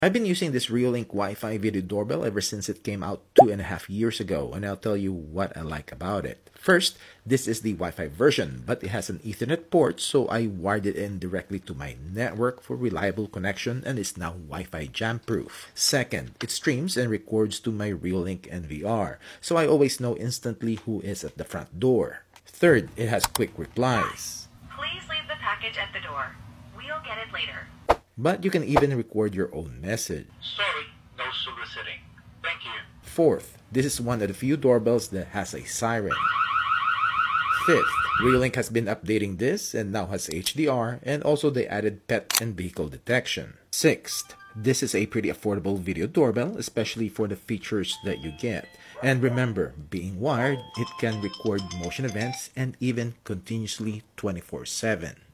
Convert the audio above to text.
I've been using this Reolink Wi-Fi video doorbell ever since it came out 2.5 years ago, and I'll tell you what I like about it. First, this is the Wi-Fi version, but it has an Ethernet port, so I wired it in directly to my network for reliable connection and is now Wi-Fi jam-proof. Second, it streams and records to my Reolink NVR, so I always know instantly who is at the front door. Third, it has quick replies. Please leave the package at the door. We'll get it later. But you can even record your own message. Sorry, no soliciting. Thank you. Fourth, this is one of the few doorbells that has a siren. Fifth, Reolink has been updating this and now has HDR, and also they added pet and vehicle detection. Sixth, this is a pretty affordable video doorbell, especially for the features that you get. And remember, being wired, it can record motion events and even continuously 24/7.